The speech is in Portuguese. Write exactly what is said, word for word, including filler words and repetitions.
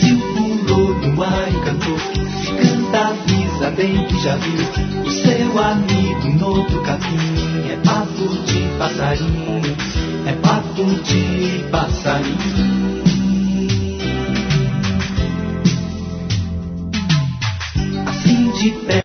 Surgiu, pulou no ar e cantou. Se canta, avisa bem que já viu o seu amigo no outro capim. É papo de passarinho, é papo de passarinho. Assim de pé